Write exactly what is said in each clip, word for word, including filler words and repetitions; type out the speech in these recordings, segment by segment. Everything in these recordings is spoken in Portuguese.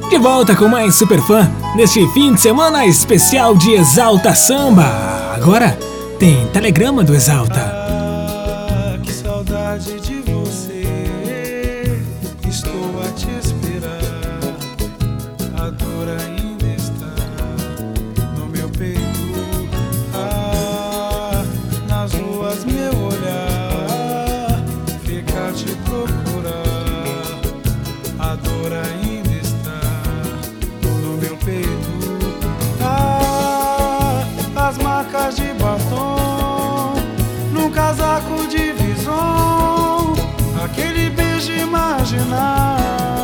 De volta com mais Superfã neste fim de semana especial de Exalta Samba. Agora tem telegrama do Exalta. Ah, que saudade de você, estou a te esperar. A dor ainda está no meu peito. Ah, nas ruas meu olhar fica a te procurar. A dor ainda no meu peito. Ah, as marcas de batom num casaco de vison, aquele beijo imaginar.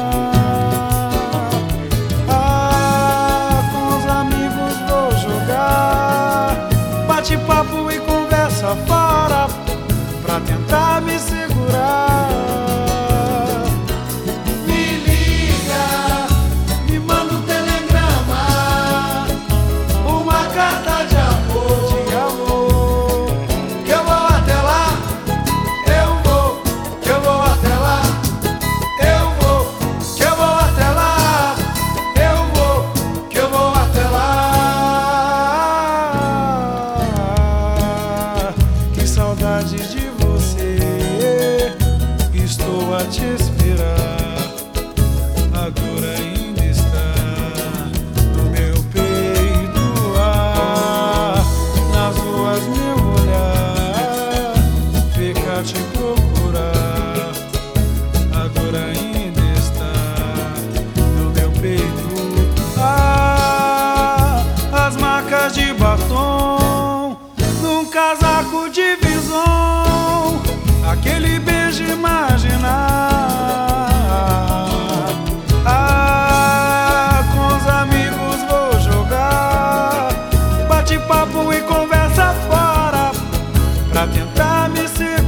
Ah, com os amigos vou jogar bate-papo e conversa fora pra tentar me segurar. Aquele beijo imaginar. Ah, com os amigos vou jogar bate-papo e conversa fora pra tentar me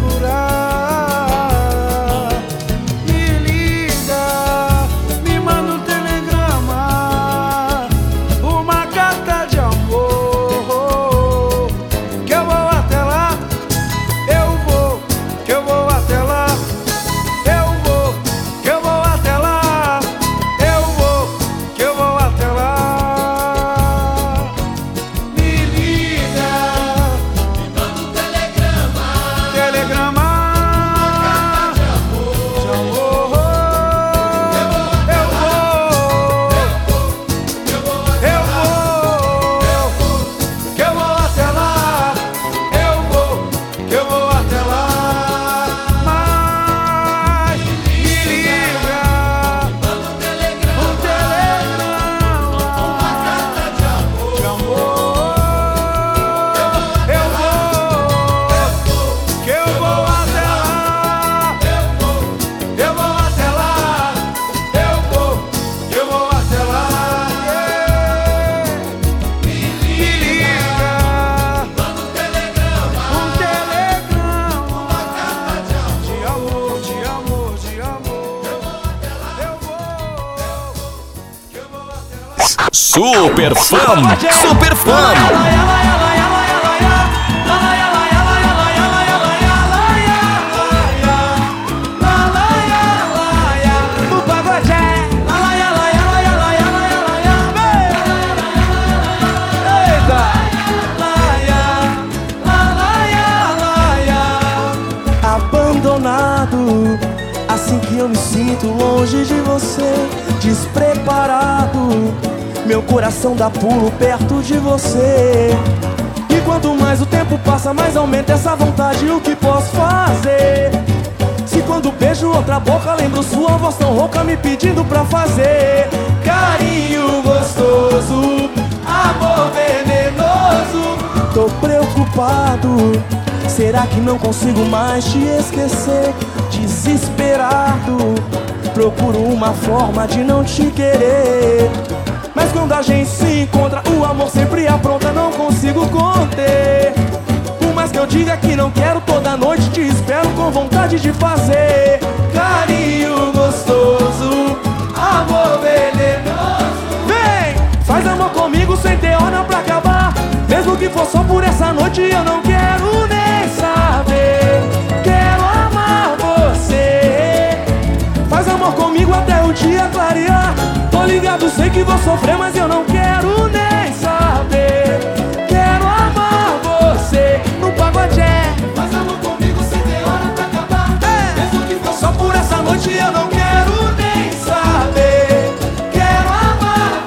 segurar. Me liga, me manda um telegrama, uma carta de amor, que eu vou até lá. Eu vou, que eu vou até lá. Eu vou, que eu vou até lá. Eu vou, que eu vou até lá. Me liga, me manda um telegrama. Telegrama, uma carta de amor, de amor. Eu vou, eu vou, eu vou, que eu vou até lá. Eu vou, que eu vou até lá. Super Fã, Super Fã. Abandonado, assim que eu me sinto longe de você, despreparado. Meu coração dá pulo perto de você. E quanto mais o tempo passa, mais aumenta essa vontade. O que posso fazer? Se quando beijo outra boca, lembro sua voz tão rouca me pedindo pra fazer carinho gostoso, amor venenoso. Tô preocupado, será que não consigo mais te esquecer? Desesperado, procuro uma forma de não te querer. Mas quando a gente se encontra, o amor sempre apronta, não consigo conter. Por mais que eu diga que não quero, toda noite te espero com vontade de fazer carinho gostoso, amor venenoso. Vem, faz amor comigo sem ter hora pra acabar. Mesmo que for só por essa noite, eu não quero nem saber. Quero amar você. Faz amor comigo até o dia clarear. Tô ligado ligado, sei que vou sofrer, mas eu não quero nem saber. Quero amar você no pagode. Faz amor comigo sem ter hora pra acabar. É. Mesmo que for Só por essa noite eu não quero nem saber. Quero amar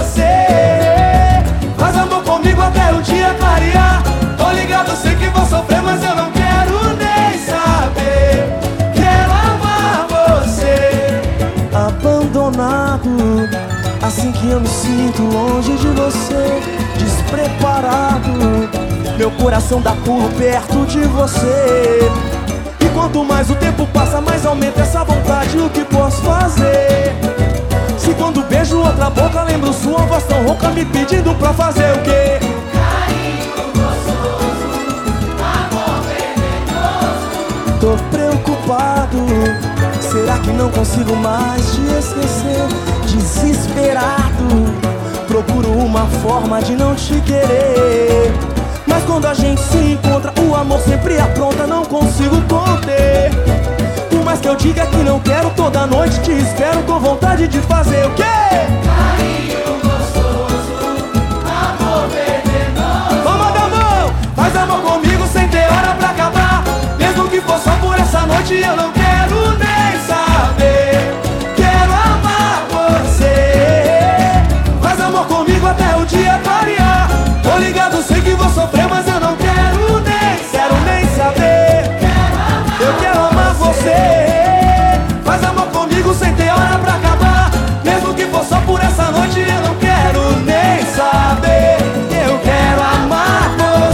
você. Faz amor comigo até o dia clarear. tô ligado, sei que vou sofrer, mas eu não quero nem saber. Quero amar você. Abandonado, assim que eu me sinto longe de você. Despreparado, meu coração dá pulo perto de você. E quanto mais o tempo passa, mais aumenta essa vontade. O que posso fazer? Se quando beijo outra boca, lembro sua voz tão rouca me pedindo pra fazer o quê? Carinho gostoso, amor venenoso. Tô preocupado, será que não consigo mais te esquecer? Desesperado, procuro uma forma de não te querer. Mas quando a gente se encontra, o amor sempre apronta, não consigo conter. Por mais que eu diga que não quero, toda noite te espero com vontade de fazer o quê? Carinho gostoso, amor venenoso. Vamos dar mão, faz amor comigo sem ter hora pra acabar. Mesmo que for só por essa noite, eu não quero nem saber. Quero amar você. Faz amor comigo até o dia clarear. Tô ligado, sei que vou sofrer, mas eu não quero nem, quero nem saber. Eu quero amar você. Faz amor comigo sem ter hora pra acabar. Mesmo que for só por essa noite, eu não quero nem saber. Eu quero amar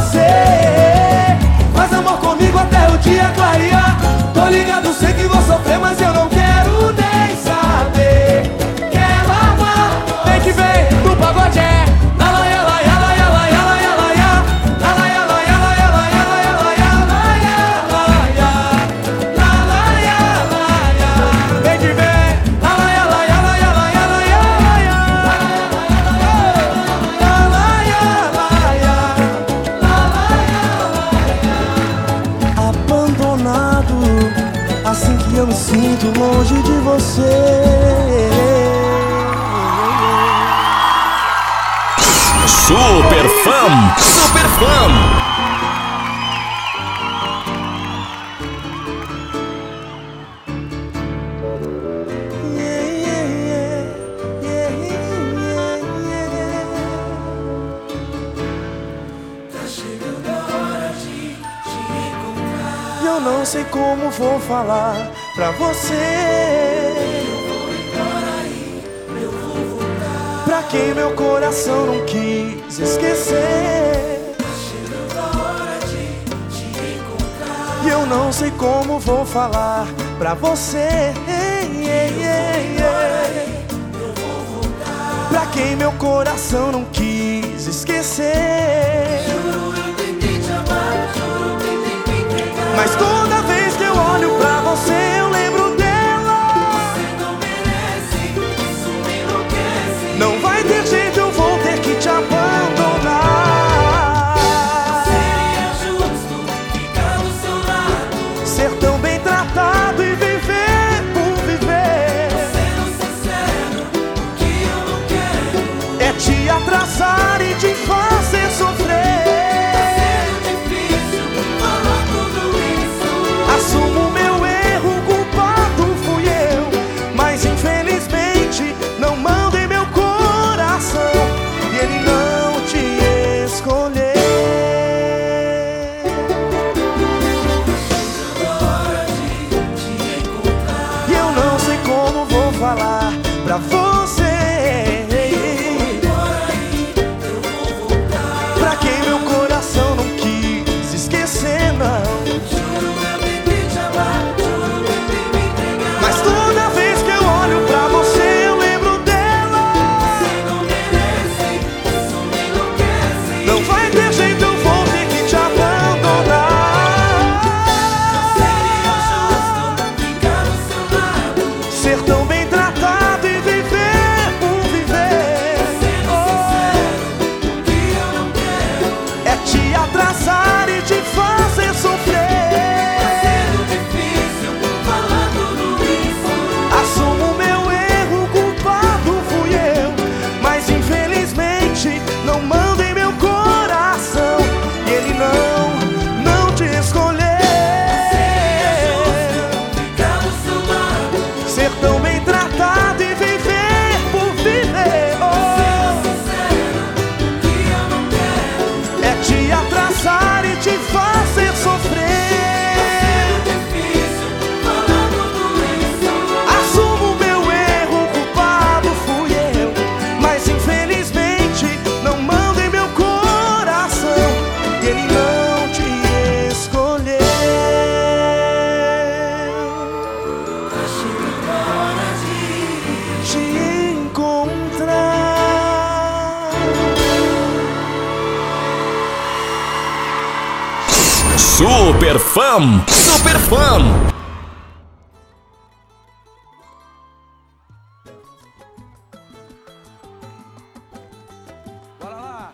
você. Faz amor comigo até o dia clarear. Tô ligado, sei que vou sofrer, mas eu não quero nem saber. Quero amar. Vem que vem do pagode é. La la ya la ya la ya la ya la ya la ya. La la ya la ya la ya la ya la ya la ya la ya la ya. La la ya la ya. Vem que vem. La la ya la ya la ya la ya la ya la ya. La la ya la ya. La la ya la ya. Abandonado, assim que eu me sinto longe de você. Super Fã, Super Fã. E eu não sei como vou falar pra você. Pra quem meu coração não quis esquecer. E eu não sei como vou falar pra você. Pra quem meu coração não quis esquecer. Mas toda vez que eu olho pra você, eu lembro dela. Você não merece, isso me enlouquece. Não vai ter jeito, eu vou ter que te abandonar. Seria justo ficar do seu lado. Ser tão bem tratado e viver por viver. Sendo sincero, o que eu não quero É te atrasar e te fazer sofrer. é difícil falar tudo isso. Super Fam, Super Fam. Bora lá.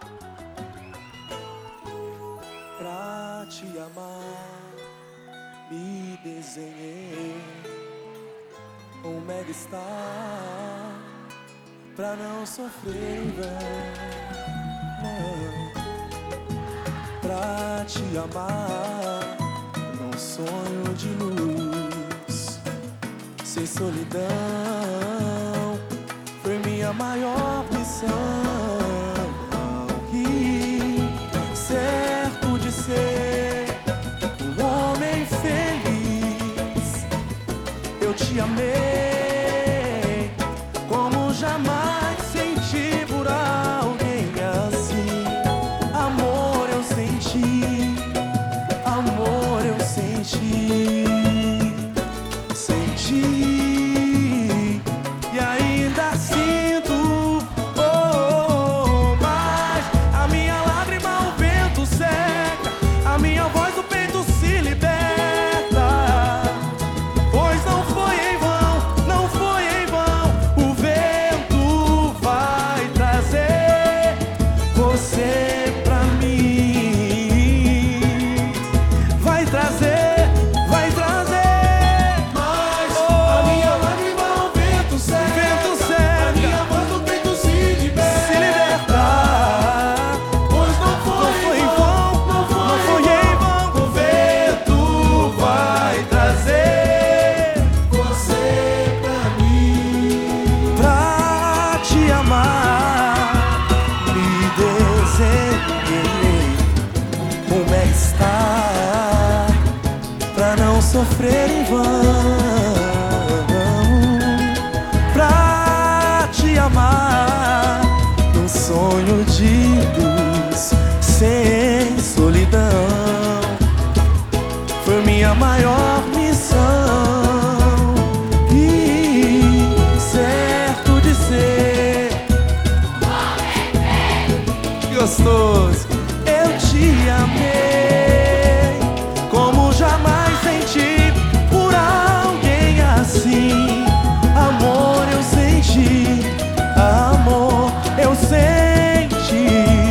Pra te amar, me desenhei um mega star pra não sofrer em vão. Pra te amar, num sonho de luz, sem solidão, foi minha maior missão. E certo de ser um homem feliz, eu te amei como jamais senti por alguém assim. Amor eu senti, amor eu senti, senti e ainda sinto. Oh, oh, oh, mas a minha lágrima o vento seca, a minha voz do peito se liberta. Pois não foi em vão, não foi em vão, o vento vai trazer você pra mim. Vai trazer, vai trazer. Mas a minha lágrima o vento seca, vento seca, a minha voz do peito se liberta, se libertar. Pois não foi em vão, não foi em vão, o vento vai trazer você pra mim. Pra te amar, me desenhei um mega star pra não sofrer em vão. Pra te amar, num sonho de luz, sem solidão, foi minha maior missão. E certo de ser gostoso, eu te amei como jamais senti por alguém assim. Amor eu senti, amor eu senti,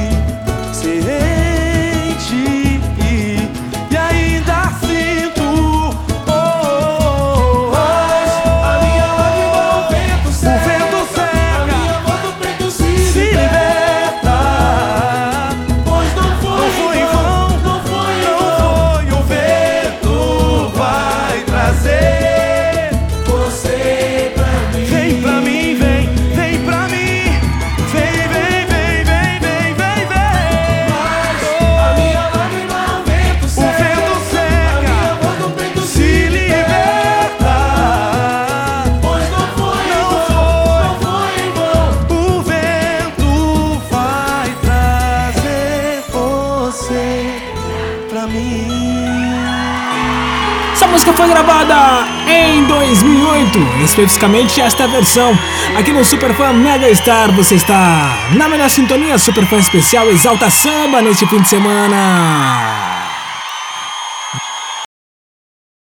senti e ainda sinto. Oh, oh, oh, a minha lágrima o vento seca, o vento seca, a minha voz do peito se, se liberta. Pois não foi em vão, não foi em vão, o vento vai trazer você pra mim. Vem pra mim, vem, vem pra mim, vem, vem, vem, vem, vem, vem, vem. Mas a minha lágrima o vento seca, o vento seca, a minha voz do peito se liberta. Pois não foi em vão, não foi em vão, o vento vai trazer você pra mim. Essa música foi gravada em dois mil e oito, especificamente esta versão. Aqui no Super Fam Mega Star, você está na melhor sintonia. Super Fam especial Exalta Samba neste fim de semana.